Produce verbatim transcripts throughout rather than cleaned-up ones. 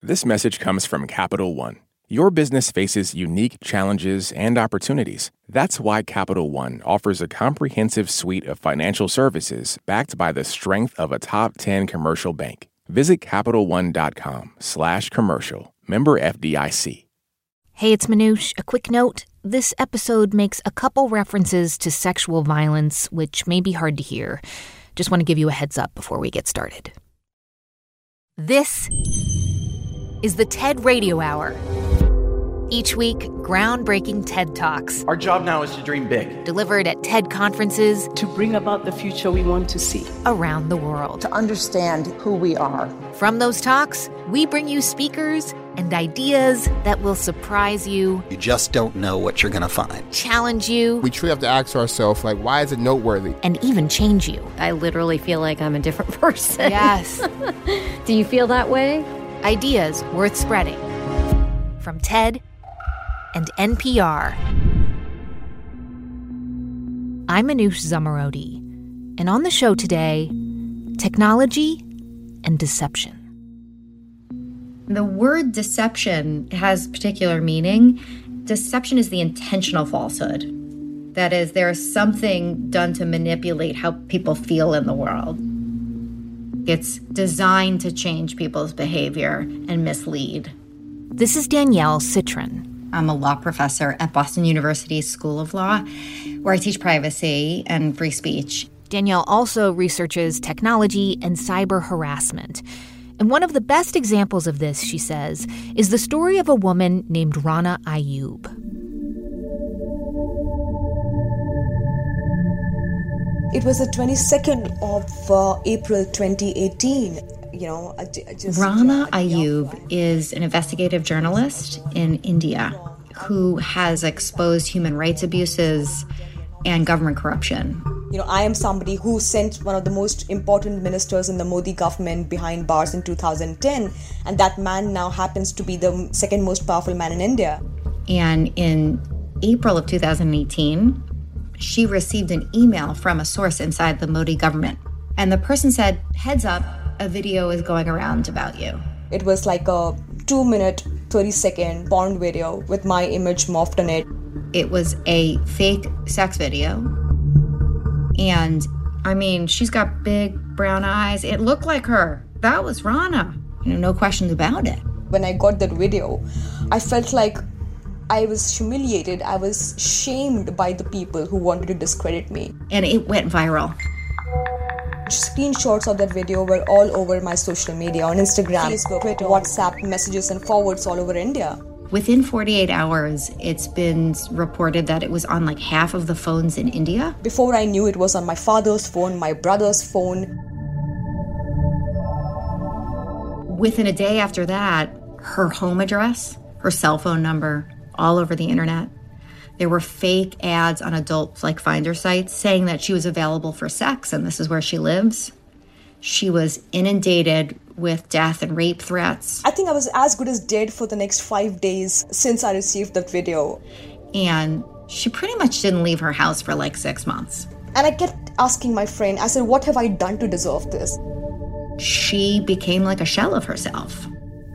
This message comes from Capital One. Your business faces unique challenges and opportunities. That's why Capital One offers a comprehensive suite of financial services backed by the strength of a top ten commercial bank. Visit CapitalOne.com slash commercial. Member F D I C. Hey, it's Manoush. A quick note. This episode makes a couple references to sexual violence, which may be hard to hear. Just want to give you a heads up before we get started. This is the TED Radio Hour. Each week, groundbreaking TED Talks. Our job now is to dream big. Delivered at TED conferences. To bring about the future we want to see. Around the world. To understand who we are. From those talks, we bring you speakers and ideas that will surprise you. You just don't know what you're going to find. Challenge you. We truly have to ask ourselves, like, why is it noteworthy? And even change you. I literally feel like I'm a different person. Yes. Do you feel that way? Ideas worth spreading. From TED and N P R. I'm Manoush Zomorodi, and on the show today, technology and deception. The word deception has particular meaning. Deception is the intentional falsehood. That is, there is something done to manipulate how people feel in the world. It's designed to change people's behavior and mislead. This is Danielle Citron. I'm a law professor at Boston University School of Law, where I teach privacy and free speech. Danielle also researches technology and cyber harassment. And one of the best examples of this, she says, is the story of a woman named Rana Ayyub. It was the twenty-second of uh, April twenty eighteen. You know, I, I just, Rana Ayyub is an investigative journalist in India who has exposed human rights abuses and government corruption. You know, I am somebody who sent one of the most important ministers in the Modi government behind bars in two thousand ten, and that man now happens to be the second most powerful man in India. And in April of two thousand eighteen, she received an email from a source inside the Modi government. And the person said, heads up, a video is going around about you. It was like a two-minute, thirty-second porn video with my image morphed on it. It was a fake sex video. And, I mean, she's got big brown eyes. It looked like her. That was Rana. You know, no questions about it. When I got that video, I felt like I was humiliated. I was shamed by the people who wanted to discredit me. And it went viral. Screenshots of that video were all over my social media, on Instagram, Facebook, Twitter, WhatsApp, messages and forwards all over India. Within forty-eight hours, it's been reported that it was on like half of the phones in India. Before I knew, it was on my father's phone, my brother's phone. Within a day after that, her home address, her cell phone number, all over the internet. There were fake ads on adult like Finder sites saying that she was available for sex and this is where she lives. She was inundated with death and rape threats. I think I was as good as dead for the next five days since I received that video. And she pretty much didn't leave her house for like six months. And I kept asking my friend, I said, what have I done to deserve this? She became like a shell of herself.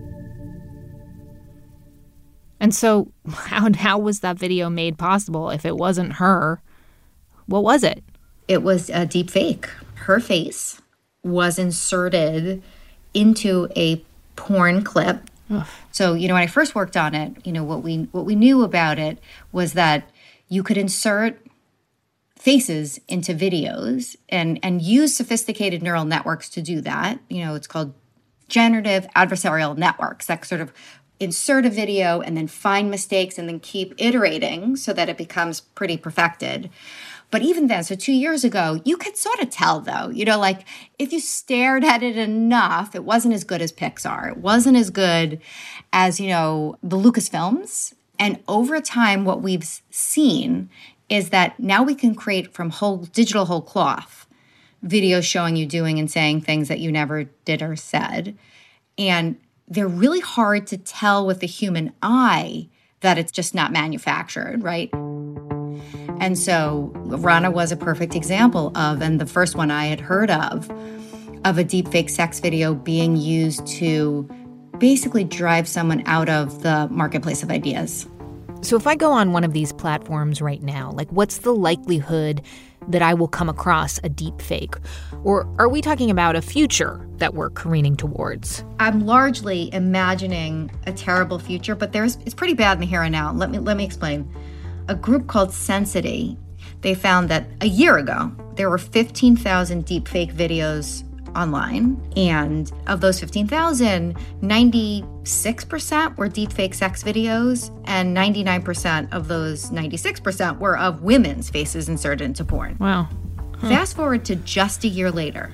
And so how, how was that video made possible if it wasn't her? What was it? It was a deep fake. Her face was inserted into a porn clip. Ugh. So, you know, when I first worked on it, you know, what we what we knew about it was that you could insert faces into videos and, and use sophisticated neural networks to do that. You know, it's called generative adversarial networks that sort of insert a video and then find mistakes and then keep iterating so that it becomes pretty perfected. But even then, so two years ago, you could sort of tell, though, you know, like if you stared at it enough, it wasn't as good as Pixar. It wasn't as good as, you know, the Lucasfilms. And over time, what we've seen is that now we can create from whole digital whole cloth videos showing you doing and saying things that you never did or said. And they're really hard to tell with the human eye that it's just not manufactured, right? And so Rana was a perfect example of, and the first one I had heard of, of a deepfake sex video being used to basically drive someone out of the marketplace of ideas. So if I go on one of these platforms right now, like what's the likelihood that I will come across a deep fake? Or are we talking about a future that we're careening towards? I'm largely imagining a terrible future, but there's it's pretty bad in the here and now. Let me let me explain. A group called Sensity, they found that a year ago, there were fifteen thousand deepfake videos online. And of those fifteen thousand, ninety-six percent were deepfake sex videos, and ninety-nine percent of those ninety-six percent were of women's faces inserted into porn. Wow. Huh. Fast forward to just a year later.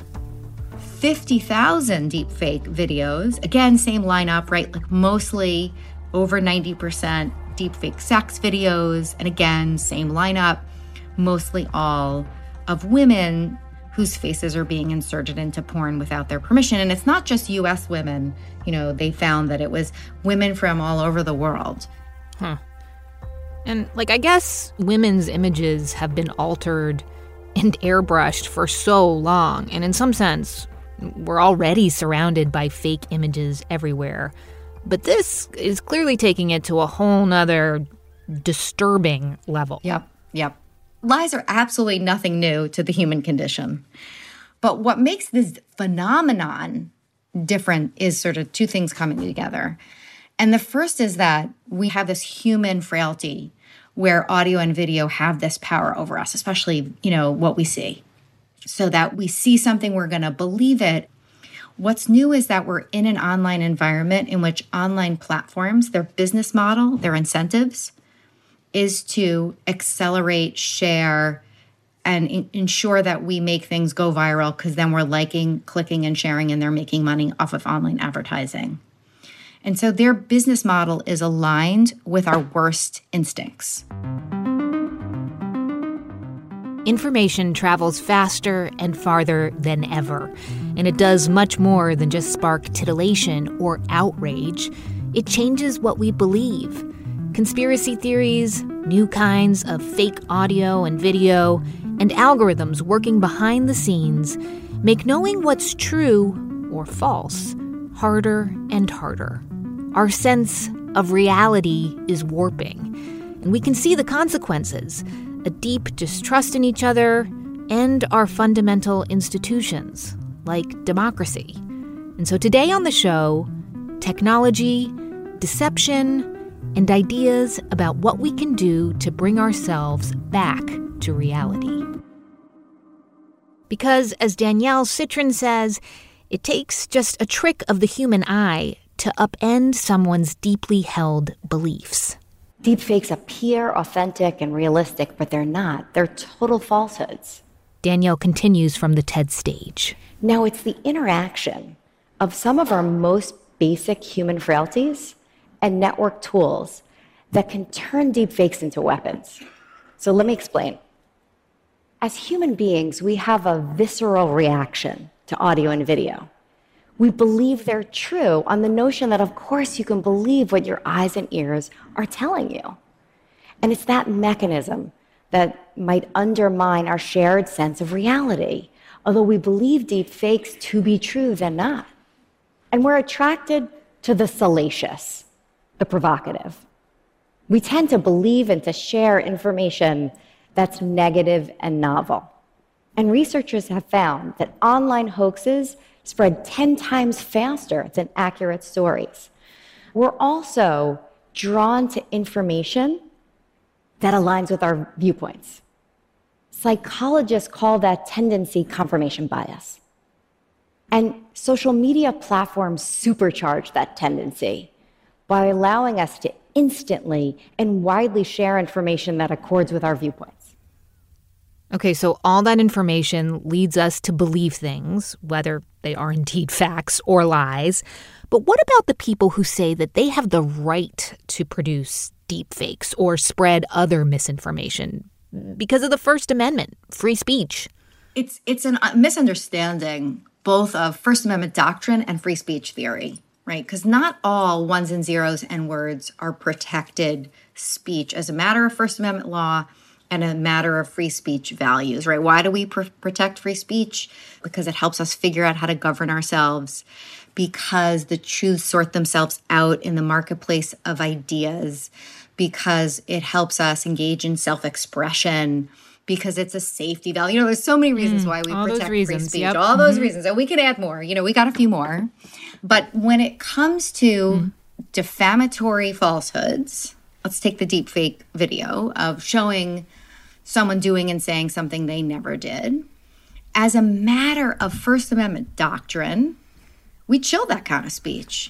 fifty thousand deepfake videos. Again, same lineup, right? Like mostly over ninety percent deepfake sex videos. And again, same lineup, mostly all of women whose faces are being inserted into porn without their permission. And it's not just U S women. You know, they found that it was women from all over the world. Huh. And, like, I guess women's images have been altered and airbrushed for so long. And in some sense, we're already surrounded by fake images everywhere. But this is clearly taking it to a whole nother disturbing level. Yep, yep. Lies are absolutely nothing new to the human condition. But what makes this phenomenon different is sort of two things coming together. And the first is that we have this human frailty where audio and video have this power over us, especially, you know, what we see. So that we see something, we're going to believe it. What's new is that we're in an online environment in which online platforms, their business model, their incentives, is to accelerate, share, and in- ensure that we make things go viral because then we're liking, clicking, and sharing, and they're making money off of online advertising. And so their business model is aligned with our worst instincts. Information travels faster and farther than ever, and it does much more than just spark titillation or outrage. It changes what we believe. Conspiracy theories, new kinds of fake audio and video, and algorithms working behind the scenes make knowing what's true or false harder and harder. Our sense of reality is warping, and we can see the consequences, a deep distrust in each other and our fundamental institutions, like democracy. And so today on the show, technology, deception, and ideas about what we can do to bring ourselves back to reality. Because, as Danielle Citrin says, it takes just a trick of the human eye to upend someone's deeply held beliefs. Deepfakes appear authentic and realistic, but they're not. They're total falsehoods. Danielle continues from the TED stage. Now, it's the interaction of some of our most basic human frailties and network tools that can turn deepfakes into weapons. So let me explain. As human beings, we have a visceral reaction to audio and video. We believe they're true on the notion that, of course, you can believe what your eyes and ears are telling you. And it's that mechanism that might undermine our shared sense of reality, although we believe deepfakes to be true than not. And we're attracted to the salacious, the provocative. We tend to believe and to share information that's negative and novel. And researchers have found that online hoaxes spread ten times faster than accurate stories. We're also drawn to information that aligns with our viewpoints. Psychologists call that tendency confirmation bias. And social media platforms supercharge that tendency by allowing us to instantly and widely share information that accords with our viewpoints. Okay, so all that information leads us to believe things, whether they are indeed facts or lies. But what about the people who say that they have the right to produce deepfakes or spread other misinformation because of the First Amendment, free speech? It's it's a misunderstanding both of First Amendment doctrine and free speech theory, right? Because not all ones and zeros and words are protected speech as a matter of First Amendment law and a matter of free speech values, right? Why do we pr- protect free speech? Because it helps us figure out how to govern ourselves. because the truths sort themselves out in the marketplace of ideas, because it helps us engage in self-expression, because it's a safety valve. You know, there's so many reasons Mm, why we all those protect reasons, free speech. yep. All those Mhm. reasons. And we could add more. You know, we got a few more. But when it comes to Mm. defamatory falsehoods, let's take the deep fake video of showing someone doing and saying something they never did. As a matter of First Amendment doctrine, we chill that kind of speech.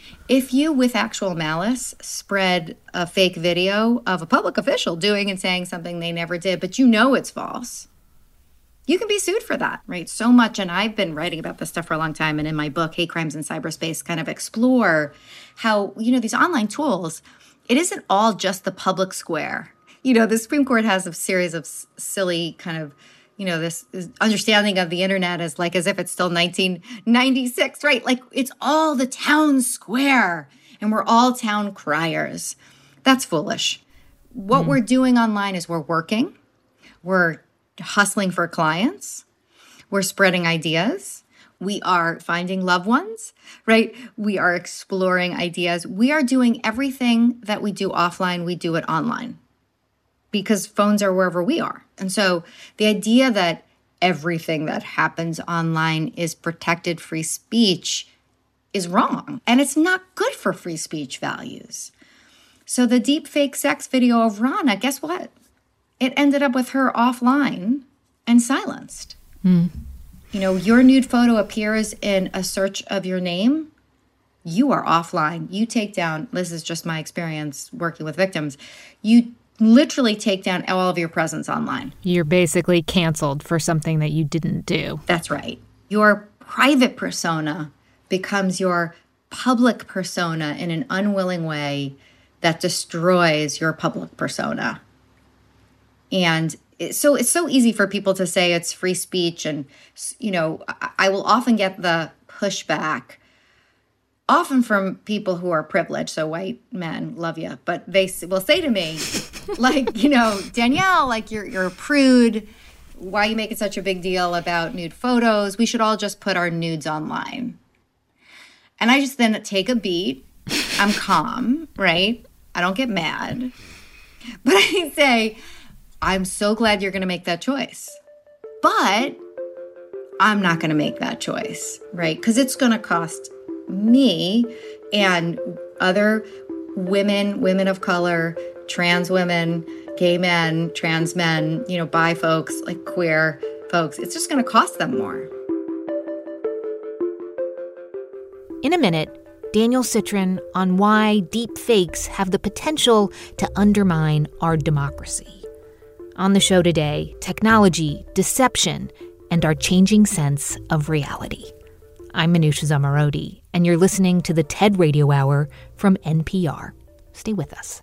If you, with actual malice, spread a fake video of a public official doing and saying something they never did, but you know it's false, you can be sued for that, right? So much, and I've been writing about this stuff for a long time, and in my book, Hate Crimes in Cyberspace, kind of explore how, you know, these online tools, it isn't all just the public square. You know, the Supreme Court has a series of s- silly kind of, you know, this understanding of the internet as like as if it's still nineteen ninety-six, right? Like it's all the town square and we're all town criers. That's foolish. What we're doing online is we're working, we're hustling for clients, we're spreading ideas, we are finding loved ones, right? We are exploring ideas. We are doing everything that we do offline, we do it online, because phones are wherever we are. And so the idea that everything that happens online is protected free speech is wrong. And it's not good for free speech values. So the deep fake sex video of Rana, guess what? It ended up with her offline and silenced. Mm. You know, your nude photo appears in a search of your name, you are offline. You take down, this is just my experience working with victims, you literally take down all of your presence online. You're basically canceled for something that you didn't do. That's right. Your private persona becomes your public persona in an unwilling way that destroys your public persona. And it, so it's so easy for people to say it's free speech. And, you know, I, I will often get the pushback, often from people who are privileged. So white men, love you. But they will say to me, like, you know, Danielle, like you're you're a prude. Why are you making such a big deal about nude photos? We should all just put our nudes online. And I just then take a beat. I'm calm, right? I don't get mad. But I say, I'm so glad you're going to make that choice. But I'm not going to make that choice, right? Because it's going to cost me and other women, women of color, trans women, gay men, trans men, you know, bi folks, like queer folks. It's just going to cost them more. In a minute, Daniel Citrin on why deep fakes have the potential to undermine our democracy. On the show today, technology, deception, and our changing sense of reality. I'm Manoush Zomorodi, and you're listening to the TED Radio Hour from N P R. Stay with us.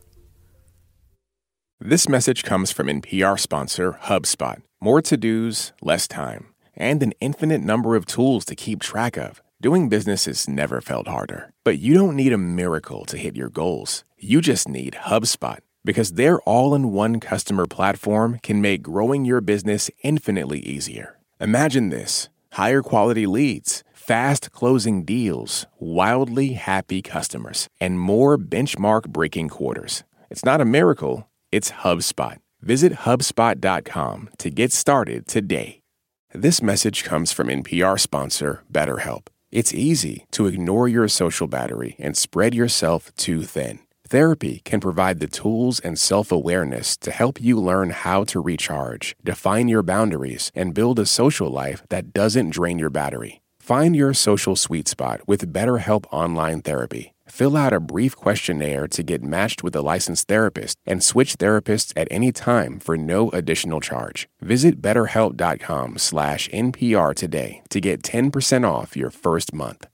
This message comes from N P R sponsor HubSpot. More to-dos, less time, and an infinite number of tools to keep track of. Doing business has never felt harder. But you don't need a miracle to hit your goals. You just need HubSpot, because their all-in-one customer platform can make growing your business infinitely easier. Imagine this: higher quality leads, fast closing deals, wildly happy customers, and more benchmark-breaking quarters. It's not a miracle, it's HubSpot. Visit HubSpot dot com to get started today. This message comes from N P R sponsor BetterHelp. It's easy to ignore your social battery and spread yourself too thin. Therapy can provide the tools and self-awareness to help you learn how to recharge, define your boundaries, and build a social life that doesn't drain your battery. Find your social sweet spot with BetterHelp Online Therapy. Fill out a brief questionnaire to get matched with a licensed therapist and switch therapists at any time for no additional charge. Visit betterhelp.com slash NPR today to get ten percent off your first month.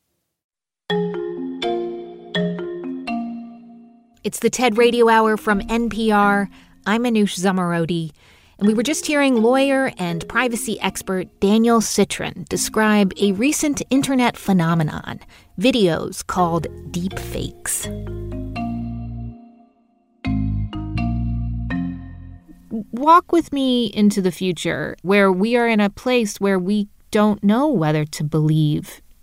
It's the TED Radio Hour from N P R. I'm Manoush Zomorodi, and we were just hearing lawyer and privacy expert Daniel Citrin describe a recent internet phenomenon, videos called deep fakes. Walk with me into the future, where we are in a place where we don't know whether to believe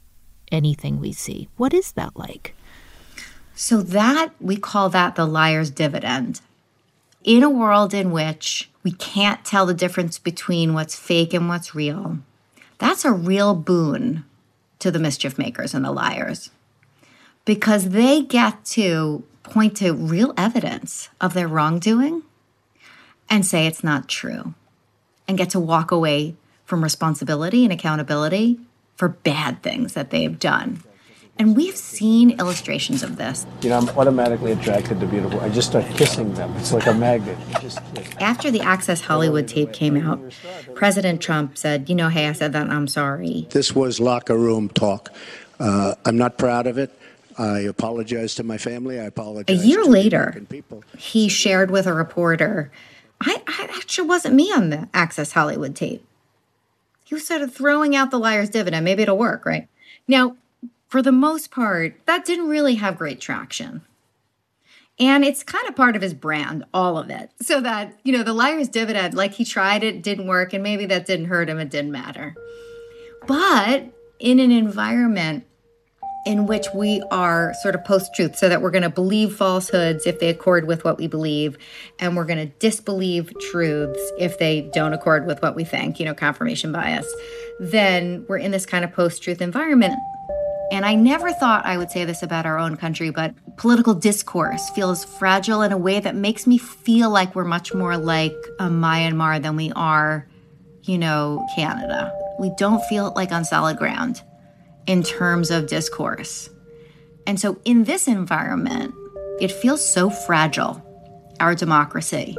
anything we see. What is that like? So that, we call that the liar's dividend. In a world in which we can't tell the difference between what's fake and what's real, that's a real boon to the mischief makers and the liars, because they get to point to real evidence of their wrongdoing and say it's not true, and get to walk away from responsibility and accountability for bad things that they've done. And we've seen illustrations of this. You know, I'm automatically attracted to beautiful. I just start kissing them. It's like a magnet. You just, like... After the Access Hollywood tape came out, President Trump said, you know, hey, I said that and I'm sorry. This was locker room talk. Uh, I'm not proud of it. I apologize to my family. I apologize A year to later, people. He shared with a reporter, I, I actually wasn't me on the Access Hollywood tape. He was sort of throwing out the liar's dividend. Maybe it'll work, right? Now, for the most part, that didn't really have great traction. And it's kind of part of his brand, all of it. So that, you know, the liar's dividend, like he tried it, didn't work, and maybe that didn't hurt him, it didn't matter. But in an environment in which we are sort of post-truth, so that we're going to believe falsehoods if they accord with what we believe, and we're going to disbelieve truths if they don't accord with what we think, you know, confirmation bias, then we're in this kind of post-truth environment. And I never thought I would say this about our own country, but political discourse feels fragile in a way that makes me feel like we're much more like a Myanmar than we are, you know, Canada. We don't feel like on solid ground in terms of discourse. And so in this environment, it feels so fragile, our democracy.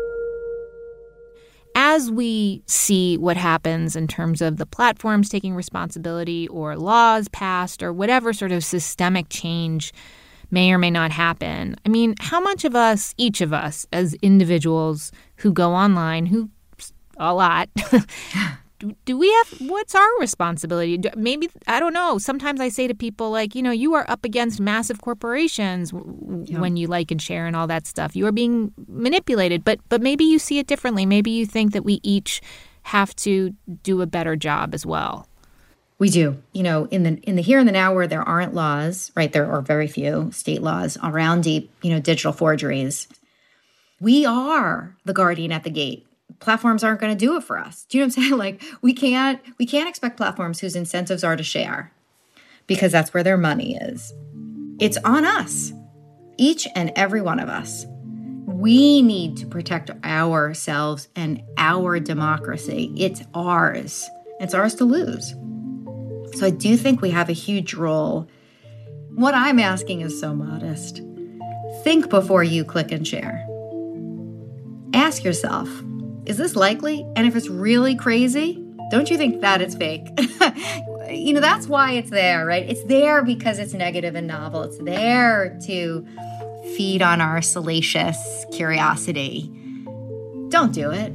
As we see what happens in terms of the platforms taking responsibility or laws passed or whatever sort of systemic change may or may not happen, I mean, how much of us, each of us as individuals who go online, who a lot, do, do we have, what's our responsibility? Do, maybe, I don't know. Sometimes I say to people like, you know, you are up against massive corporations w- yeah. when you like and share and all that stuff. You are being manipulated, but but maybe you see it differently. Maybe you think that we each have to do a better job as well. We do. You know, in the in the here and the now where there aren't laws, right, there are very few state laws around deep, you know, digital forgeries, we are the guardian at the gate. Platforms aren't going to do it for us. Do you know what I'm saying? Like, we can't we can't expect platforms whose incentives are to share because that's where their money is. It's on us, each and every one of us. We need to protect ourselves and our democracy. It's ours. It's ours to lose. So I do think we have a huge role. What I'm asking is so modest. Think before you click and share. Ask yourself, is this likely? And if it's really crazy, don't you think that it's fake? You know, that's why it's there, right? It's there because it's negative and novel. It's there to feed on our salacious curiosity. Don't do it.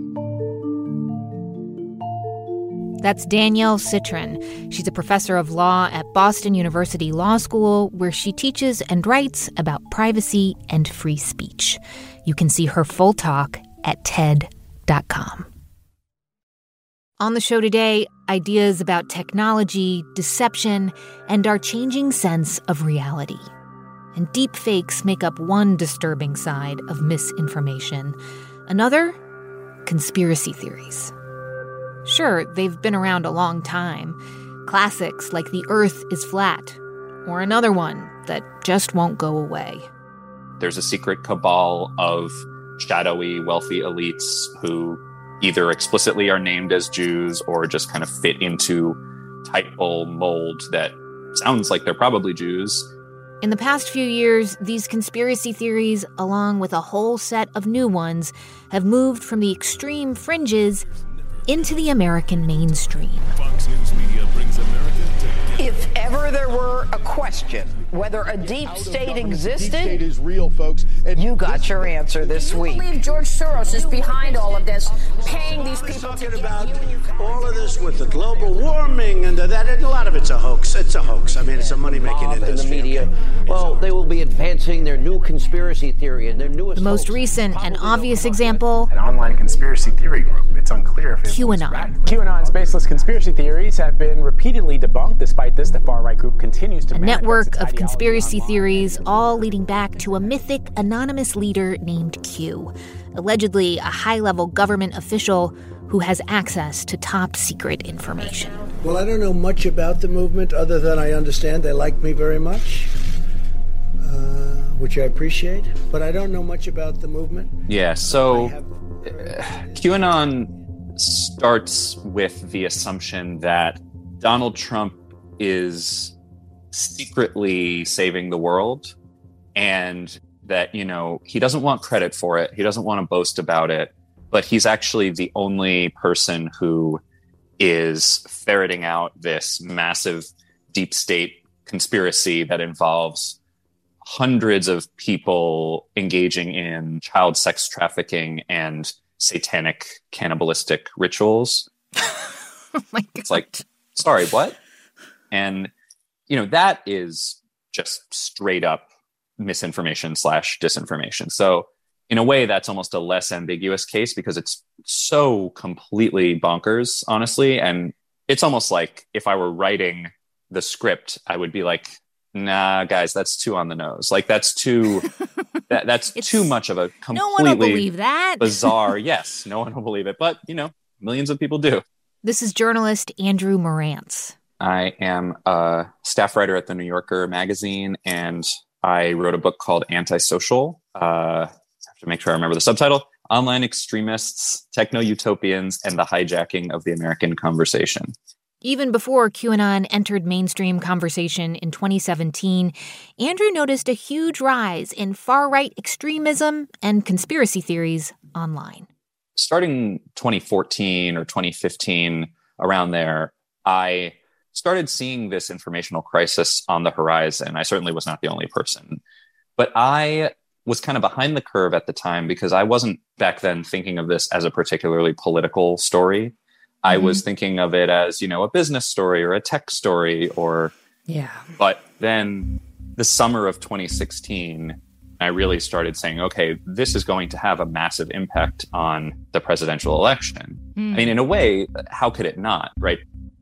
That's Danielle Citrin. She's a professor of law at Boston University Law School, where she teaches and writes about privacy and free speech. You can see her full talk at TED dot com. On the show today, ideas about technology, deception, and our changing sense of reality. And deep fakes make up one disturbing side of misinformation. Another, conspiracy theories. Sure, they've been around a long time. Classics like the Earth is flat, or another one that just won't go away. There's a secret cabal of shadowy, wealthy elites who either explicitly are named as Jews or just kind of fit into typal mold that sounds like they're probably Jews. In the past few years, these conspiracy theories, along with a whole set of new ones, have moved from the extreme fringes into the American mainstream. Fox News Media brings America together. If ever there were a question whether a deep state existed? Deep state is real, folks. And you got your answer this Do you week. believe George Soros is behind all of this, paying these people talking to about all of this with the global warming and the, that? And a lot of it's a hoax. It's a hoax. I mean, it's a money-making industry. In the media, well, they will be advancing their new conspiracy theory and their newest. The most recent and obvious example: an online conspiracy theory group. It's unclear if it's QAnon. QAnon's baseless conspiracy theories have been repeatedly debunked. Despite this, the far-right group continues to a network of conspiracy theories, all leading back to a mythic anonymous leader named Q, allegedly a high-level government official who has access to top-secret information. Well, I don't know much about the movement other than I understand they like me very much, uh, which I appreciate, but I don't know much about the movement. Yeah, so uh, QAnon starts with the assumption that Donald Trump is secretly saving the world, and that, you know, he doesn't want credit for it. He doesn't want to boast about it, but he's actually the only person who is ferreting out this massive deep state conspiracy that involves hundreds of people engaging in child sex trafficking and satanic cannibalistic rituals. Oh my God. It's like, sorry, what? And, you know, that is just straight up misinformation slash disinformation. So in a way, that's almost a less ambiguous case because it's so completely bonkers, honestly. And it's almost like if I were writing the script, I would be like, nah, guys, that's too on the nose. Like that's too, that, that's too much of a completely no one will believe that. bizarre. Yes, no one will believe it. But, you know, millions of people do. This is journalist Andrew Marantz. I am a staff writer at the New Yorker magazine, and I wrote a book called Antisocial. Uh, I have to make sure I remember the subtitle. Online Extremists, Techno-Utopians, and the Hijacking of the American Conversation. Even before QAnon entered mainstream conversation in twenty seventeen, Andrew noticed a huge rise in far-right extremism and conspiracy theories online. Starting twenty fourteen or twenty fifteen, around there, I started seeing this informational crisis on the horizon. I certainly was not the only person. But I was kind of behind the curve at the time because I wasn't back then thinking of this as a particularly political story. Mm-hmm. I was thinking of it as, you know, a business story or a tech story or... Yeah. But then the summer of twenty sixteen, I really started saying, okay, this is going to have a massive impact on the presidential election. Mm. I mean, in a way, how could it not, right?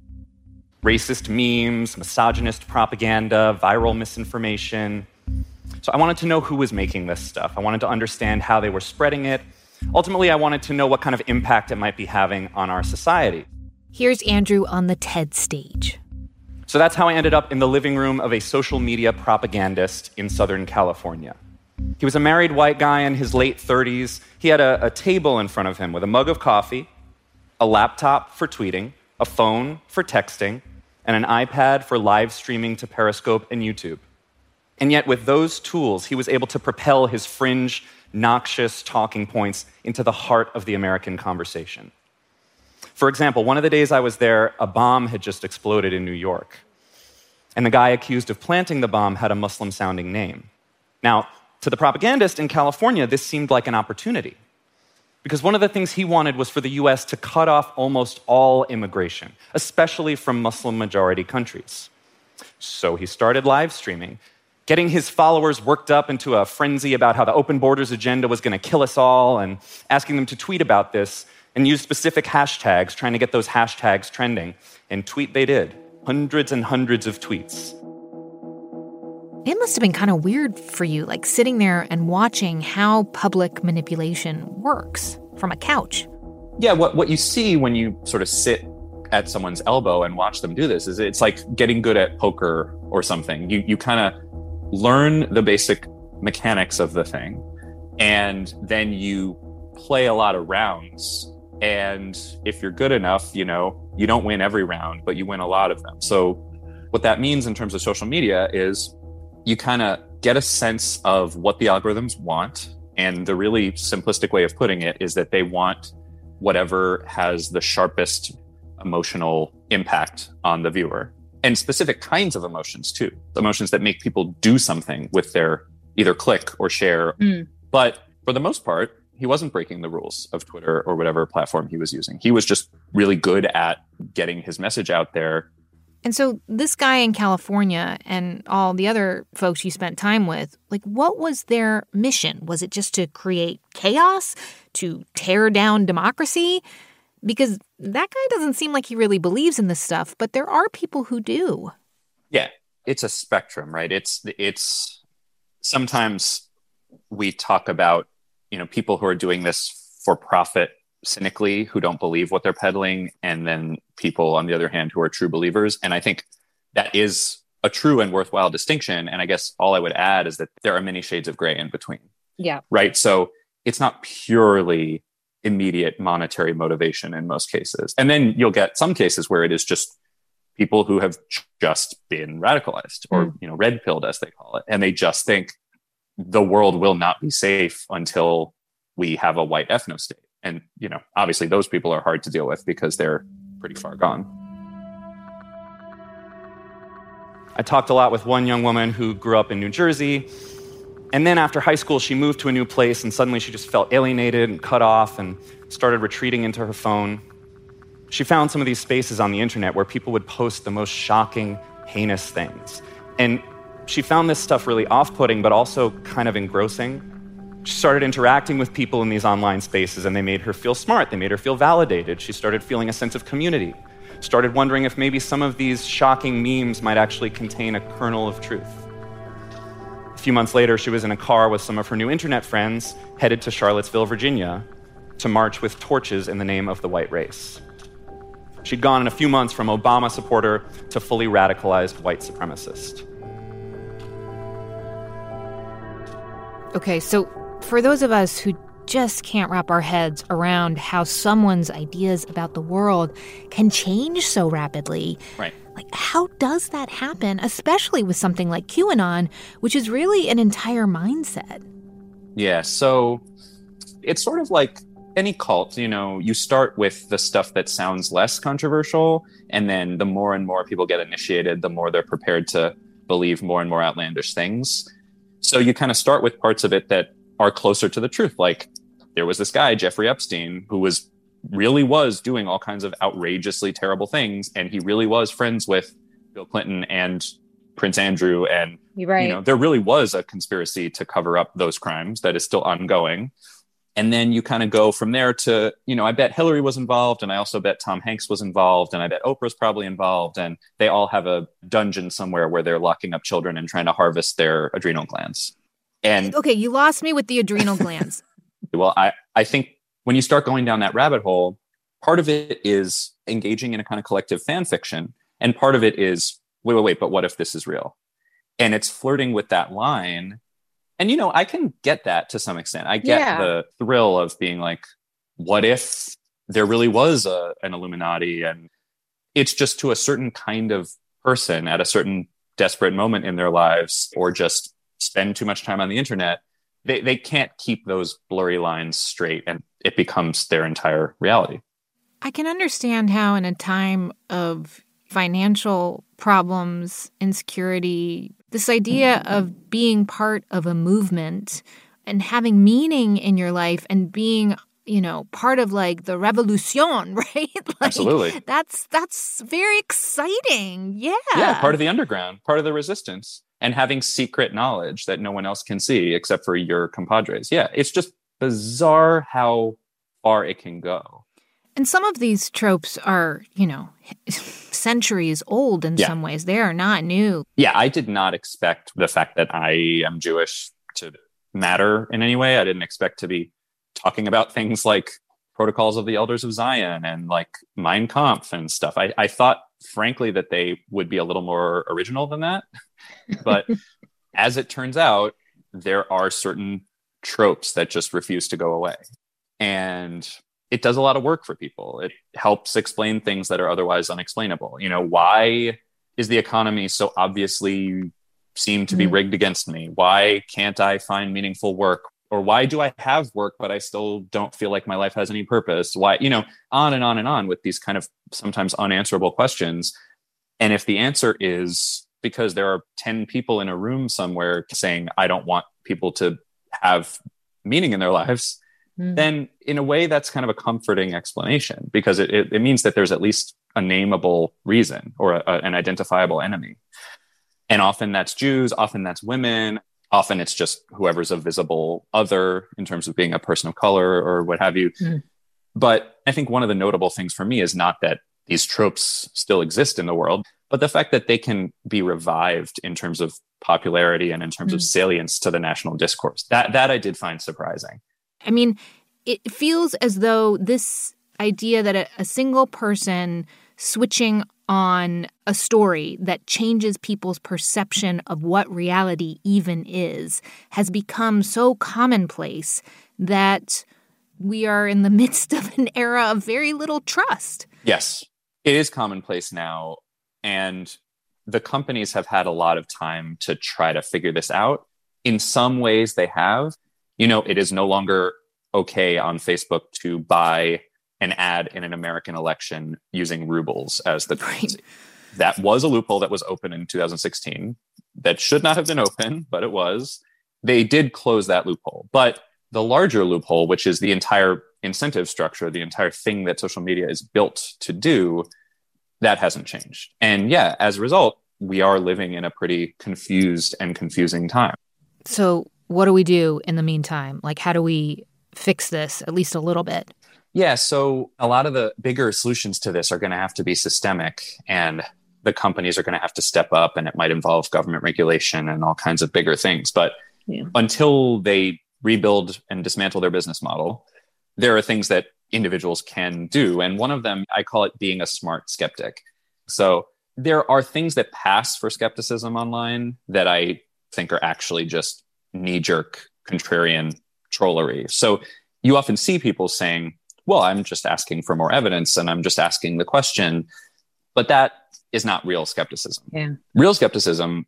Racist memes, misogynist propaganda, viral misinformation. So I wanted to know who was making this stuff. I wanted to understand how they were spreading it. Ultimately, I wanted to know what kind of impact it might be having on our society. Here's Andrew on the TED stage. So that's how I ended up in the living room of a social media propagandist in Southern California. He was a married white guy in his late thirties. He had a, a table in front of him with a mug of coffee, a laptop for tweeting, a phone for texting, and an iPad for live streaming to Periscope and YouTube. And yet with those tools, he was able to propel his fringe, noxious talking points into the heart of the American conversation. For example, one of the days I was there, a bomb had just exploded in New York. And the guy accused of planting the bomb had a Muslim-sounding name. Now, to the propagandist in California, this seemed like an opportunity. Because one of the things he wanted was for the U S to cut off almost all immigration, especially from Muslim-majority countries. So he started live streaming, getting his followers worked up into a frenzy about how the open borders agenda was going to kill us all, and asking them to tweet about this and use specific hashtags, trying to get those hashtags trending. And tweet they did. Hundreds and hundreds of tweets. It must have been kind of weird for you, like sitting there and watching how public manipulation works from a couch. Yeah, what, what you see when you sort of sit at someone's elbow and watch them do this is it's like getting good at poker or something. You, you kind of learn the basic mechanics of the thing, and then you play a lot of rounds. And if you're good enough, you know, you don't win every round, but you win a lot of them. So what that means in terms of social media is you kind of get a sense of what the algorithms want. And the really simplistic way of putting it is that they want whatever has the sharpest emotional impact on the viewer. and specific kinds of emotions too. Emotions that make people do something with their either click or share. Mm. But for the most part, he wasn't breaking the rules of Twitter or whatever platform he was using. He was just really good at getting his message out there. And so this guy in California and all the other folks you spent time with, like, what was their mission? Was it just to create chaos, to tear down democracy? Because that guy doesn't seem like he really believes in this stuff, but there are people who do. Yeah, it's a spectrum, right? It's it's sometimes we talk about, you know, people who are doing this for profit cynically, who don't believe what they're peddling, and then people, on the other hand, who are true believers. And I think that is a true and worthwhile distinction. And I guess all I would add is that there are many shades of gray in between. Yeah. Right? So it's not purely immediate monetary motivation in most cases. And then you'll get some cases where it is just people who have just been radicalized or, mm. you know, red pilled, as they call it. And they just think the world will not be safe until we have a white ethno state. And, you know, obviously those people are hard to deal with because they're pretty far gone. I talked a lot with one young woman who grew up in New Jersey. And then after high school, she moved to a new place and suddenly she just felt alienated and cut off and started retreating into her phone. She found some of these spaces on the internet where people would post the most shocking, heinous things. And she found this stuff really off-putting, but also kind of engrossing. She started interacting with people in these online spaces and they made her feel smart. They made her feel validated. She started feeling a sense of community. Started wondering if maybe some of these shocking memes might actually contain a kernel of truth. A few months later, she was in a car with some of her new internet friends headed to Charlottesville, Virginia, to march with torches in the name of the white race. She'd gone in a few months from Obama supporter to fully radicalized white supremacist. Okay, so for those of us who just can't wrap our heads around how someone's ideas about the world can change so rapidly, right? Like, how does that happen, especially with something like QAnon, which is really an entire mindset? Yeah, so it's sort of like any cult, you know, you start with the stuff that sounds less controversial, and then the more and more people get initiated, the more they're prepared to believe more and more outlandish things. So you kind of start with parts of it that are closer to the truth. Like there was this guy, Jeffrey Epstein, who was really was doing all kinds of outrageously terrible things. And he really was friends with Bill Clinton and Prince Andrew. And, right. you know, there really was a conspiracy to cover up those crimes that is still ongoing. And then you kind of go from there to, you know, I bet Hillary was involved. And I also bet Tom Hanks was involved. And I bet Oprah's probably involved. And they all have a dungeon somewhere where they're locking up children and trying to harvest their adrenal glands. And okay, you lost me with the adrenal glands. Well, I, I think when you start going down that rabbit hole, part of it is engaging in a kind of collective fan fiction. And part of it is, wait, wait, wait, but what if this is real? And it's flirting with that line. And, you know, I can get that to some extent. I get Yeah. the thrill of being like, what if there really was a, an Illuminati? And it's just to a certain kind of person at a certain desperate moment in their lives, or just spend too much time on the internet. They they can't keep those blurry lines straight, and it becomes their entire reality. I can understand how in a time of financial problems, insecurity, this idea of being part of a movement and having meaning in your life and being, you know, part of like the revolution, right? Like, Absolutely. That's that's very exciting. Yeah. Yeah, part of the underground, part of the resistance, and having secret knowledge that no one else can see except for your compadres. Yeah, it's just bizarre how far it can go. And some of these tropes are, you know, centuries old in Yeah. some ways. They are not new. Yeah, I did not expect the fact that I am Jewish to matter in any way. I didn't expect to be talking about things like Protocols of the Elders of Zion and like Mein Kampf and stuff. I, I thought, frankly, that they would be a little more original than that. But as it turns out, there are certain tropes that just refuse to go away. And it does a lot of work for people. It helps explain things that are otherwise unexplainable. You know, why is the economy so obviously seem to be Mm. rigged against me? Why can't I find meaningful work? Or why do I have work, but I still don't feel like my life has any purpose? Why, you know, on and on and on with these kind of sometimes unanswerable questions. And if the answer is because there are ten people in a room somewhere saying, I don't want people to have meaning in their lives, mm. then in a way that's kind of a comforting explanation, because it, it, it means that there's at least a nameable reason or a, a, an identifiable enemy. And often that's Jews, often that's women, often it's just whoever's a visible other in terms of being a person of color or what have you. Mm. But I think one of the notable things for me is not that these tropes still exist in the world, but the fact that they can be revived in terms of popularity and in terms mm. of salience to the national discourse. That that I did find surprising. I mean, it feels as though this idea that a, a single person switching on a story that changes people's perception of what reality even is has become so commonplace that we are in the midst of an era of very little trust. Yes, it is commonplace now. And the companies have had a lot of time to try to figure this out. In some ways they have. You know, it is no longer okay on Facebook to buy an ad in an American election using rubles as the currency. Right. That was a loophole that was open in two thousand sixteen. That should not have been open, but it was. They did close that loophole. But the larger loophole, which is the entire incentive structure, the entire thing that social media is built to do, that hasn't changed. And yeah, as a result, we are living in a pretty confused and confusing time. So what do we do in the meantime? Like, how do we fix this at least a little bit? Yeah, so a lot of the bigger solutions to this are going to have to be systemic, and the companies are going to have to step up, and it might involve government regulation and all kinds of bigger things. But yeah. until they rebuild and dismantle their business model, there are things that individuals can do. And one of them, I call it being a smart skeptic. So there are things that pass for skepticism online that I think are actually just knee-jerk, contrarian trollery. So you often see people saying, well, I'm just asking for more evidence and I'm just asking the question. But that is not real skepticism. Yeah. Real skepticism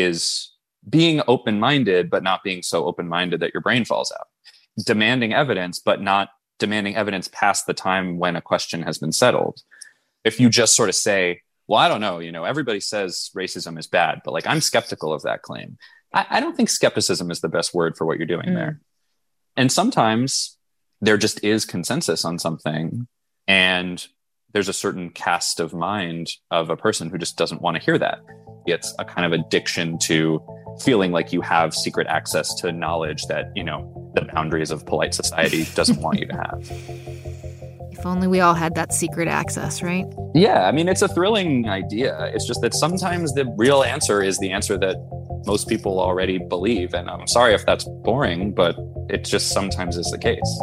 is being open-minded, but not being so open-minded that your brain falls out. Demanding evidence, but not demanding evidence past the time when a question has been settled. If you just sort of say, well, I don't know, you know, everybody says racism is bad, but like, I'm skeptical of that claim. I, I don't think skepticism is the best word for what you're doing mm. there. And sometimes there just is consensus on something, and there's a certain cast of mind of a person who just doesn't want to hear that. It's a kind of addiction to feeling like you have secret access to knowledge that, you know, the boundaries of polite society doesn't want you to have. If only we all had that secret access, right? Yeah, I mean, it's a thrilling idea. It's just that sometimes the real answer is the answer that most people already believe. And I'm sorry if that's boring, but it just sometimes is the case.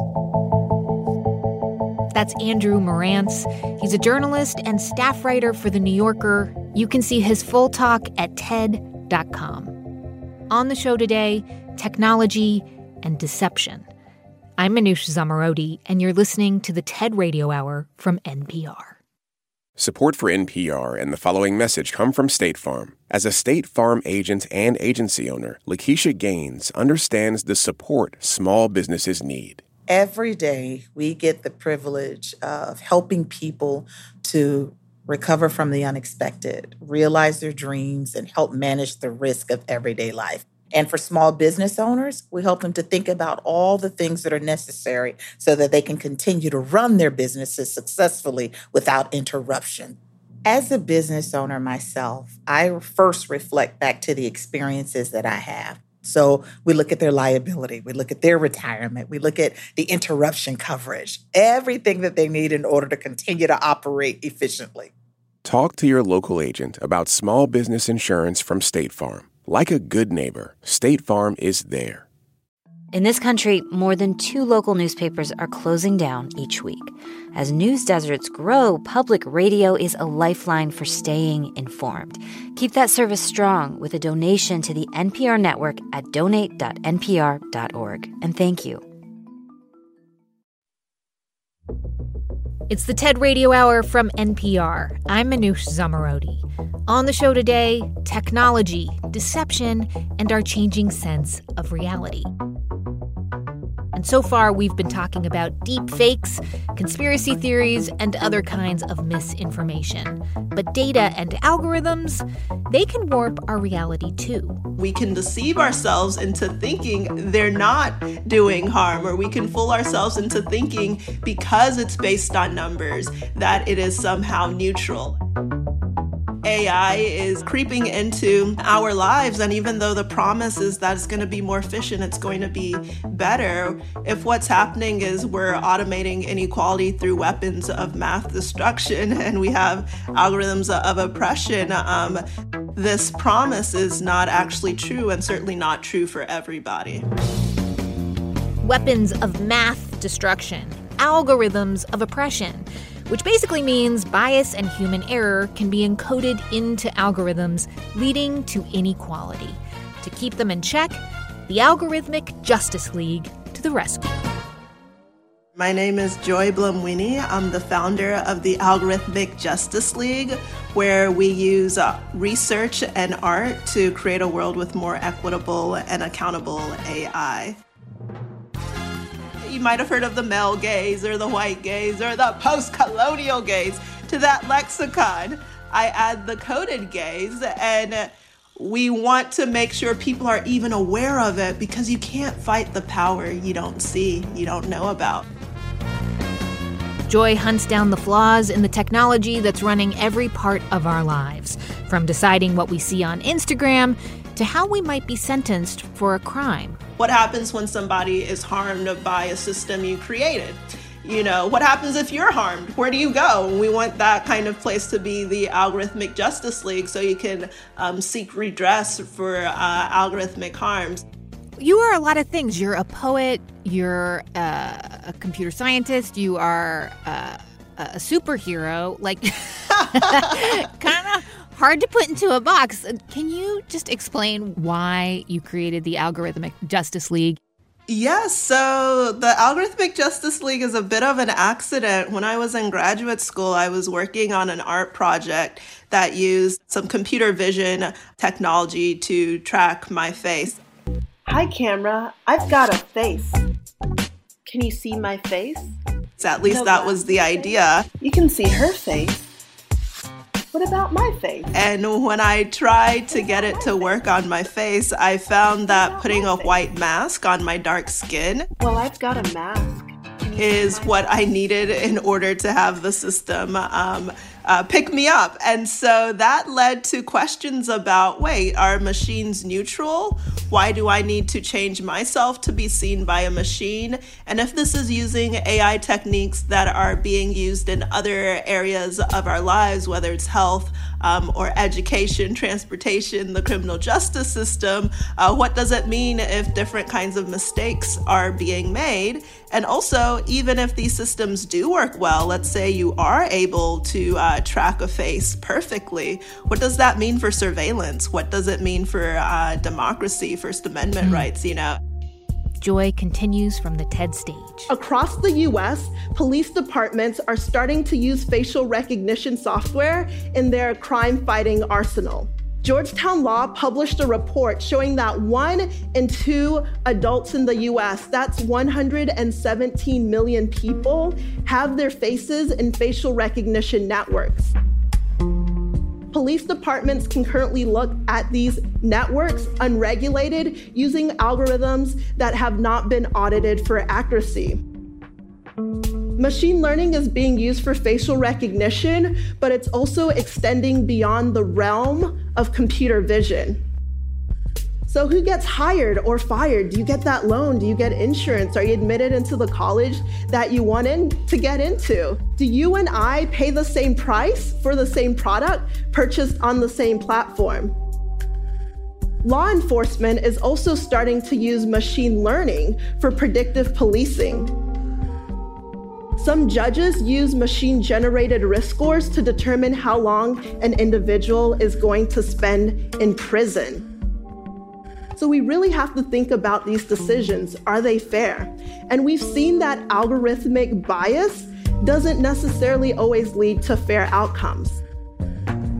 That's Andrew Marantz. He's a journalist and staff writer for The New Yorker. You can see his full talk at T E D dot com. On the show today, technology and deception. I'm Manoush Zomorodi, and you're listening to the TED Radio Hour from N P R. Support for N P R and the following message come from State Farm. As a State Farm agent and agency owner, Lakeisha Gaines understands the support small businesses need. Every day, we get the privilege of helping people to recover from the unexpected, realize their dreams, and help manage the risk of everyday life. And for small business owners, we help them to think about all the things that are necessary so that they can continue to run their businesses successfully without interruption. As a business owner myself, I first reflect back to the experiences that I have. So we look at their liability, we look at their retirement, we look at the interruption coverage, everything that they need in order to continue to operate efficiently. Talk to your local agent about small business insurance from State Farm. Like a good neighbor, State Farm is there. In this country, more than two local newspapers are closing down each week. As news deserts grow, public radio is a lifeline for staying informed. Keep that service strong with a donation to the N P R network at donate dot n p r dot org. And thank you. It's the TED Radio Hour from N P R. I'm Manoush Zomorodi. On the show today, technology, deception, and our changing sense of reality. And so far, we've been talking about deep fakes, conspiracy theories, and other kinds of misinformation. But data and algorithms, they can warp our reality too. We can deceive ourselves into thinking they're not doing harm, or we can fool ourselves into thinking because it's based on numbers that it is somehow neutral. A I is creeping into our lives, and even though the promise is that it's going to be more efficient, it's going to be better, if what's happening is we're automating inequality through weapons of mass destruction and we have algorithms of oppression, um, this promise is not actually true, and certainly not true for everybody. Weapons of mass destruction, algorithms of oppression, which basically means bias and human error can be encoded into algorithms, leading to inequality. To keep them in check, the Algorithmic Justice League to the rescue. My name is Joy Blum-Winnie. I'm the founder of the Algorithmic Justice League, where we use uh, research and art to create a world with more equitable and accountable A I. You might have heard of the male gaze or the white gaze or the post-colonial gaze. To that lexicon, I add the coded gaze, and we want to make sure people are even aware of it, because you can't fight the power you don't see, you don't know about. Joy hunts down the flaws in the technology that's running every part of our lives, from deciding what we see on Instagram to how we might be sentenced for a crime. What happens when somebody is harmed by a system you created? You know, what happens if you're harmed? Where do you go? We want that kind of place to be the Algorithmic Justice League, so you can um, seek redress for uh, algorithmic harms. You are a lot of things. You're a poet, you're uh, a computer scientist, you are uh, a superhero, like kind of hard to put into a box. Can you just explain why you created the Algorithmic Justice League? Yes, so the Algorithmic Justice League is a bit of an accident. When I was in graduate school, I was working on an art project that used some computer vision technology to track my face. Hi, camera. I've got a face. Can you see my face? So at least no, that was the idea. You can see her face. What about my face? And when I tried to get it to work on my face, I found that putting a white mask on my dark skin well, I've got a mask. is what I needed in order to have the system um, uh, pick me up. And so that led to questions about, wait, are machines neutral? Why do I need to change myself to be seen by a machine? And if this is using A I techniques that are being used in other areas of our lives, whether it's health um, or education, transportation, the criminal justice system, uh, what does it mean if different kinds of mistakes are being made? And also, even if these systems do work well, let's say you are able to uh, track a face perfectly, what does that mean for surveillance? What does it mean for uh, democracy, First Amendment mm. rights, you know? Joy continues from the TED stage. Across the U S, police departments are starting to use facial recognition software in their crime-fighting arsenal. Georgetown Law published a report showing that one in two adults in the U S, that's one hundred seventeen million people, have their faces in facial recognition networks. Police departments can currently look at these networks unregulated using algorithms that have not been audited for accuracy. Machine learning is being used for facial recognition, but it's also extending beyond the realm of computer vision. So who gets hired or fired? Do you get that loan? Do you get insurance? Are you admitted into the college that you wanted to get into? Do you and I pay the same price for the same product purchased on the same platform? Law enforcement is also starting to use machine learning for predictive policing. Some judges use machine-generated risk scores to determine how long an individual is going to spend in prison. So we really have to think about these decisions. Are they fair? And we've seen that algorithmic bias doesn't necessarily always lead to fair outcomes.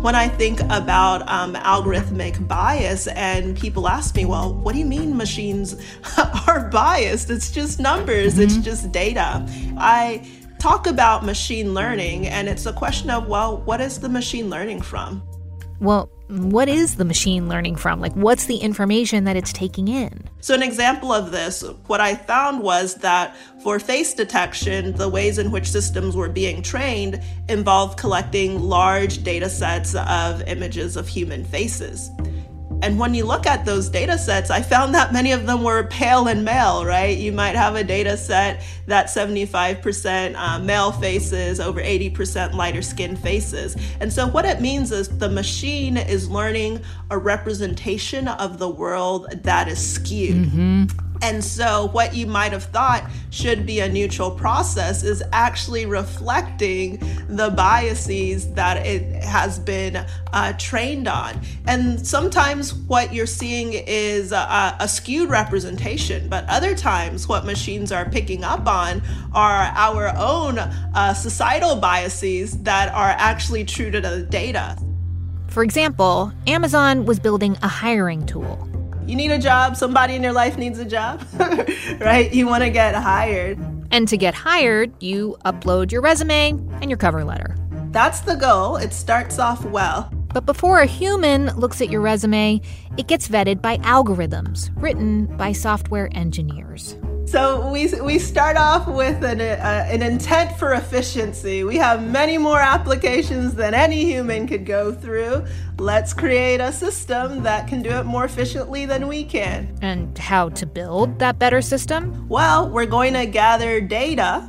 When I think about um, algorithmic bias and people ask me, well, what do you mean machines are biased? It's just numbers, mm-hmm. It's just data. I talk about machine learning, and it's a question of, well, what is the machine learning from? Well, what is the machine learning from? Like, what's the information that it's taking in? So an example of this, what I found was that for face detection, the ways in which systems were being trained involved collecting large data sets of images of human faces. And when you look at those data sets, I found that many of them were pale and male, right? You might have a data set that's seventy-five percent uh, male faces, over eighty percent lighter skinned faces. And so what it means is the machine is learning a representation of the world that is skewed. Mm-hmm. And so what you might have thought should be a neutral process is actually reflecting the biases that it has been uh, trained on. And sometimes what you're seeing is a, a skewed representation, but other times what machines are picking up on are our own uh, societal biases that are actually true to the data. For example, Amazon was building a hiring tool. You need a job, somebody in your life needs a job, right? You want to get hired. And to get hired, you upload your resume and your cover letter. That's the goal. It starts off well. But before a human looks at your resume, it gets vetted by algorithms written by software engineers. So we we start off with an, uh, an intent for efficiency. We have many more applications than any human could go through. Let's create a system that can do it more efficiently than we can. And how to build that better system? Well, we're going to gather data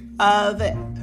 of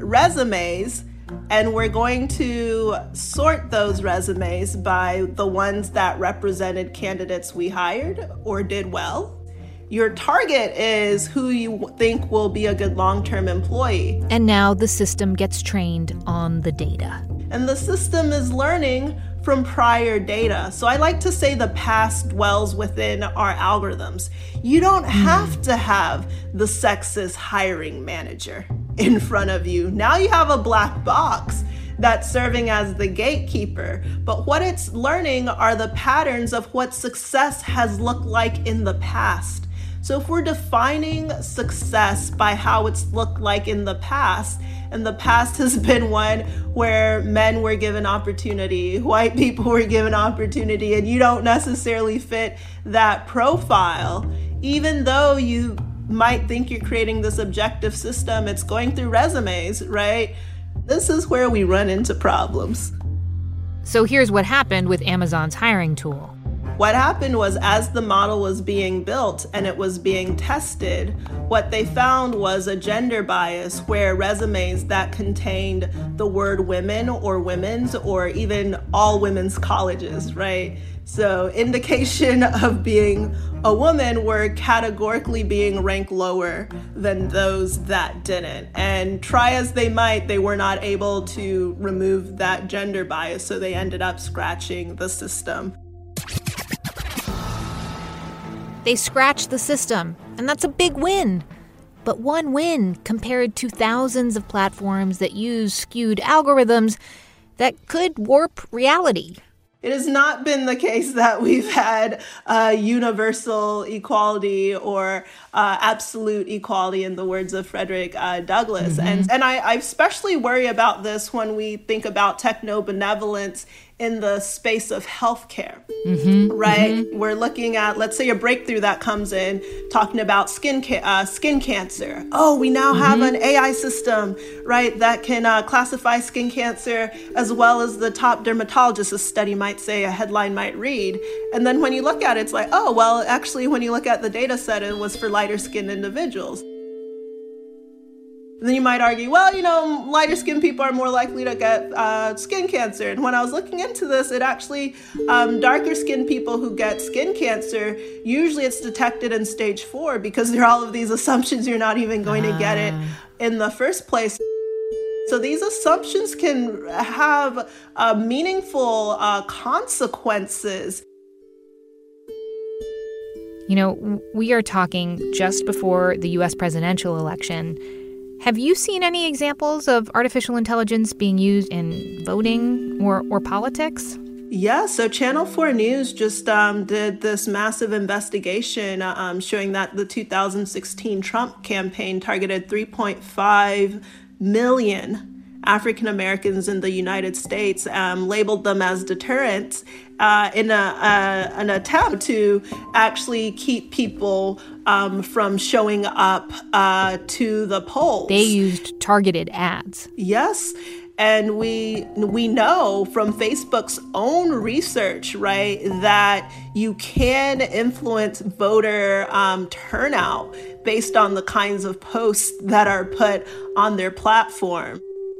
resumes, and we're going to sort those resumes by the ones that represented candidates we hired or did well. Your target is who you think will be a good long-term employee. And now the system gets trained on the data. And the system is learning from prior data. So I like to say the past dwells within our algorithms. You don't have to have the sexist hiring manager in front of you. Now you have a black box that's serving as the gatekeeper. But what it's learning are the patterns of what success has looked like in the past. So if we're defining success by how it's looked like in the past, and the past has been one where men were given opportunity, white people were given opportunity, and you don't necessarily fit that profile, even though you might think you're creating this objective system, it's going through resumes, right? This is where we run into problems. So here's what happened with Amazon's hiring tool. What happened was, as the model was being built and it was being tested, what they found was a gender bias where resumes that contained the word women or women's or even all women's colleges, right? So indication of being a woman were categorically being ranked lower than those that didn't. And try as they might, they were not able to remove that gender bias, so they ended up scratching the system. They scratched the system, and that's a big win. But one win compared to thousands of platforms that use skewed algorithms that could warp reality. It has not been the case that we've had uh, universal equality or uh, absolute equality, in the words of Frederick uh, Douglass. Mm-hmm. And, and I, I especially worry about this when we think about techno-benevolence in the space of healthcare, mm-hmm, right? Mm-hmm. We're looking at, let's say, a breakthrough that comes in talking about skin ca- uh, skin cancer. Oh, we now have mm-hmm. an A I system, right, that can uh, classify skin cancer as well as the top dermatologist, a study might say, a headline might read. And then when you look at it, it's like, oh, well, actually, when you look at the data set, it was for lighter skinned individuals. And then you might argue, well, you know, lighter skinned people are more likely to get uh, skin cancer. And when I was looking into this, it actually, um, darker skinned people who get skin cancer, usually it's detected in stage four because there are all of these assumptions you're not even going to get it in the first place. So these assumptions can have uh, meaningful uh, consequences. You know, we are talking just before the U S presidential election. Have you seen any examples of artificial intelligence being used in voting or, or politics? Yeah, so Channel four News just um, did this massive investigation um, showing that the two thousand sixteen Trump campaign targeted three point five million African Americans in the United States, um, labeled them as deterrents uh, in a, a, an attempt to actually keep people um, from showing up uh, to the polls. They used targeted ads. Yes. And we we know from Facebook's own research, right, that you can influence voter um, turnout based on the kinds of posts that are put on their platform.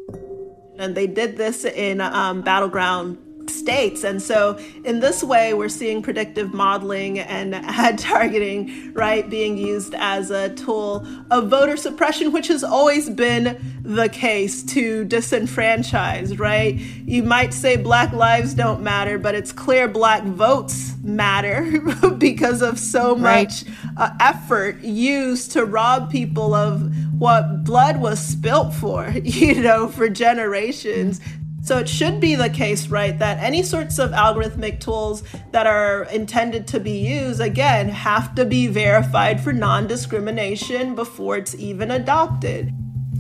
And they did this in um, battleground states. And so in this way, we're seeing predictive modeling and ad targeting, right, being used as a tool of voter suppression, which has always been the case to disenfranchise, right? You might say Black lives don't matter, but it's clear Black votes matter because of so much right. uh, effort used to rob people of what blood was spilt for, you know, for generations. So it should be the case, right, that any sorts of algorithmic tools that are intended to be used, again, have to be verified for non-discrimination before it's even adopted.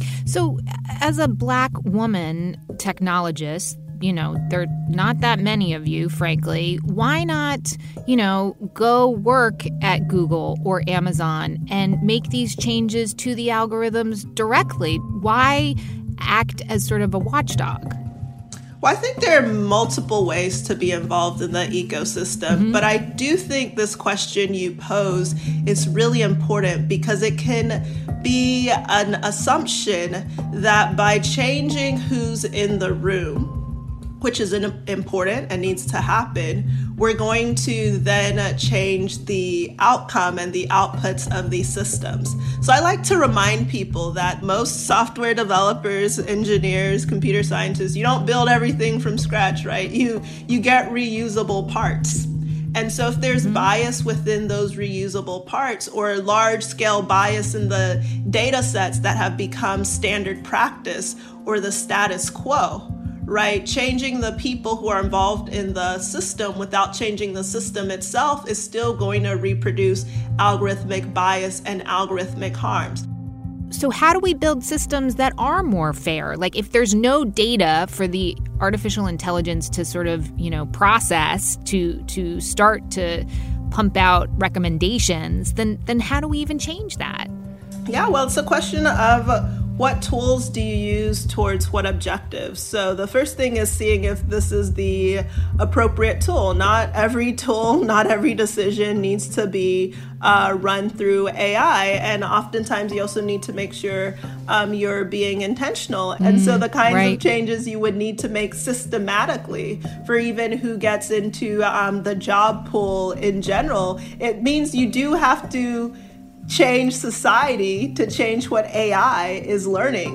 So as a Black woman technologist, you know, there are not that many of you, frankly. Why not, you know, go work at Google or Amazon and make these changes to the algorithms directly? Why act as sort of a watchdog? Well, I think there are multiple ways to be involved in the ecosystem, mm-hmm. but I do think this question you pose is really important because it can be an assumption that by changing who's in the room, which is important and needs to happen, we're going to then change the outcome and the outputs of these systems. So I like to remind people that most software developers, engineers, computer scientists, you don't build everything from scratch, right? You, you get reusable parts. And so if there's mm-hmm. bias within those reusable parts or large scale bias in the data sets that have become standard practice or the status quo, right? Changing the people who are involved in the system without changing the system itself is still going to reproduce algorithmic bias and algorithmic harms. So how do we build systems that are more fair? Like if there's no data for the artificial intelligence to sort of, you know, process to to start to pump out recommendations, then then how do we even change that? Yeah, well, it's a question of what tools do you use towards what objectives? So the first thing is seeing if this is the appropriate tool. Not every tool, not every decision needs to be uh, run through A I. And oftentimes you also need to make sure um, you're being intentional. And mm, so the kinds right. of changes you would need to make systematically for even who gets into um, the job pool in general, it means you do have to change society to change what A I is learning.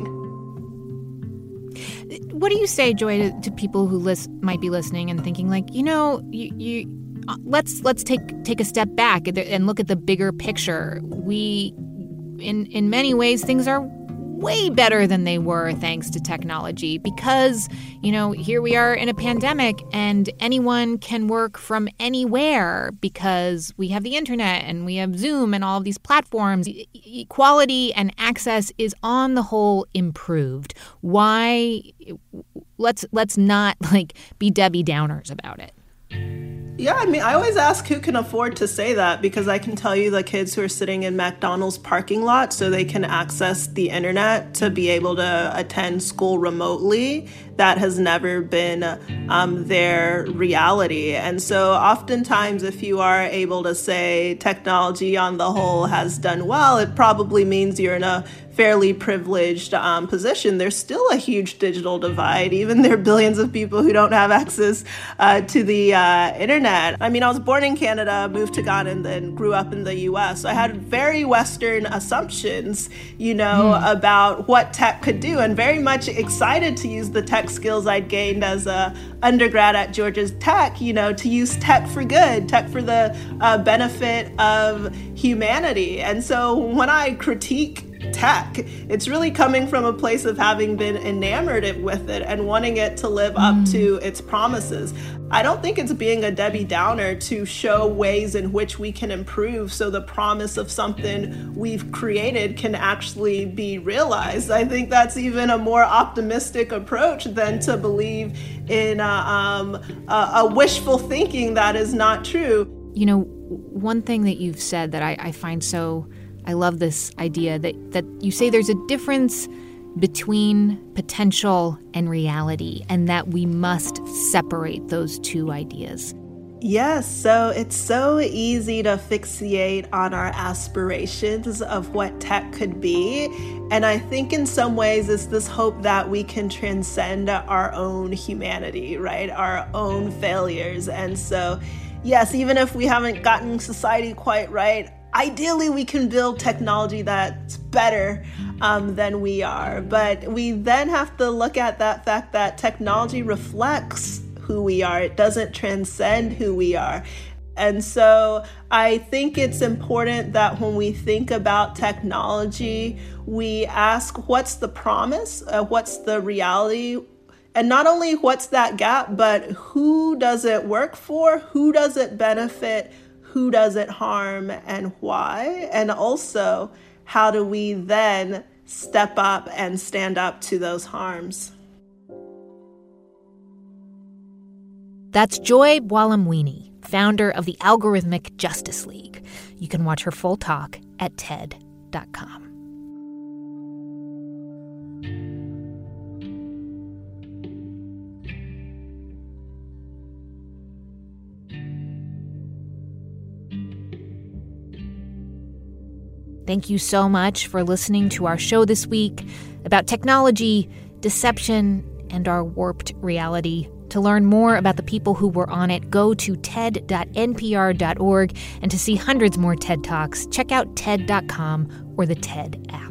What do you say, Joy, to, to people who list, might be listening and thinking, like, you know, you, you uh, let's let's take take a step back and look at the bigger picture. We, in in many ways, things are way better than they were thanks to technology because, you know, here we are in a pandemic and anyone can work from anywhere because we have the internet and we have Zoom and all of these platforms. E- equality and access is on the whole improved. Why? Let's let's not like be Debbie Downers about it. Yeah, I mean, I always ask who can afford to say that because I can tell you the kids who are sitting in McDonald's parking lot so they can access the internet to be able to attend school remotely. That has never been um, their reality. And so oftentimes if you are able to say technology on the whole has done well, it probably means you're in a fairly privileged um, position. There's still a huge digital divide. Even there are billions of people who don't have access uh, to the uh, internet. I mean, I was born in Canada, moved to Ghana, and then grew up in the U S. So I had very Western assumptions, you know, mm. about what tech could do, and very much excited to use the tech skills I'd gained as a undergrad at Georgia Tech, you know, to use tech for good, tech for the uh, benefit of humanity. And so when I critique tech. It's really coming from a place of having been enamored with it and wanting it to live up Mm. to its promises. I don't think it's being a Debbie Downer to show ways in which we can improve so the promise of something we've created can actually be realized. I think that's even a more optimistic approach than to believe in a, um, a, a wishful thinking that is not true. You know, one thing that you've said that I, I find so, I love this idea that, that you say there's a difference between potential and reality, and that we must separate those two ideas. Yes, so it's so easy to fixate on our aspirations of what tech could be. And I think in some ways it's this hope that we can transcend our own humanity, right? Our own failures. And so, yes, even if we haven't gotten society quite right, ideally we can build technology that's better um, than we are. But we then have to look at that fact that technology reflects who we are. It doesn't transcend who we are. And so I think it's important that when we think about technology, we ask, what's the promise? Uh, what's the reality? And not only what's that gap, but who does it work for? Who does it benefit? Who does it harm, and why? And also, how do we then step up and stand up to those harms? That's Joy Buolamwini, founder of the Algorithmic Justice League. You can watch her full talk at T E D dot com. Thank you so much for listening to our show this week about technology, deception, and our warped reality. To learn more about the people who were on it, go to ted dot n p r dot org. And to see hundreds more TED Talks, check out T E D dot com or the TED app.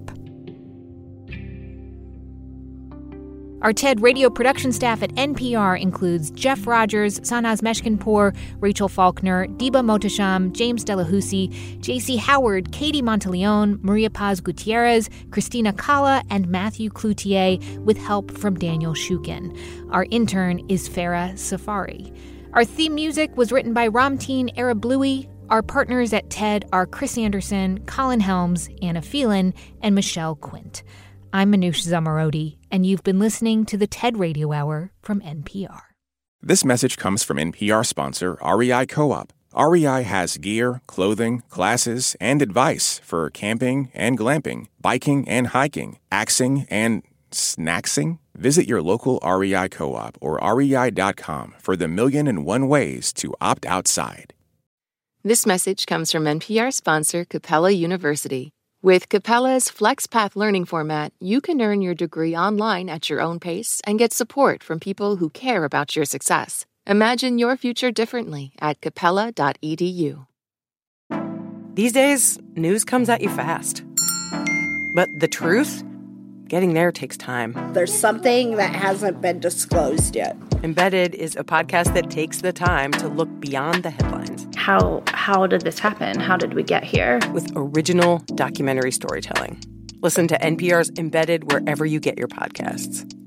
Our TED radio production staff at N P R includes Jeff Rogers, Sanaz Meshkinpour, Rachel Faulkner, Diba Mohtasham, James Delahousie, J C Howard, Katie Monteleone, Maria Paz Gutierrez, Christina Kalla, and Matthew Cloutier, with help from Daniel Shukin. Our intern is Farah Safari. Our theme music was written by Ramteen Arablouei. Our partners at TED are Chris Anderson, Colin Helms, Anna Phelan, and Michelle Quint. I'm Manoush Zomorodi, and you've been listening to the TED Radio Hour from N P R. This message comes from N P R sponsor R E I Co-op. R E I has gear, clothing, classes, and advice for camping and glamping, biking and hiking, axing and snacksing. Visit your local R E I Co-op or R E I dot com for the million and one ways to opt outside. This message comes from N P R sponsor Capella University. With Capella's FlexPath learning format, you can earn your degree online at your own pace and get support from people who care about your success. Imagine your future differently at capella dot e d u. These days, news comes at you fast. But the truth? Getting there takes time. There's something that hasn't been disclosed yet. Embedded is a podcast that takes the time to look beyond the headlines. How how did this happen? How did we get here? With original documentary storytelling. Listen to N P R's Embedded wherever you get your podcasts.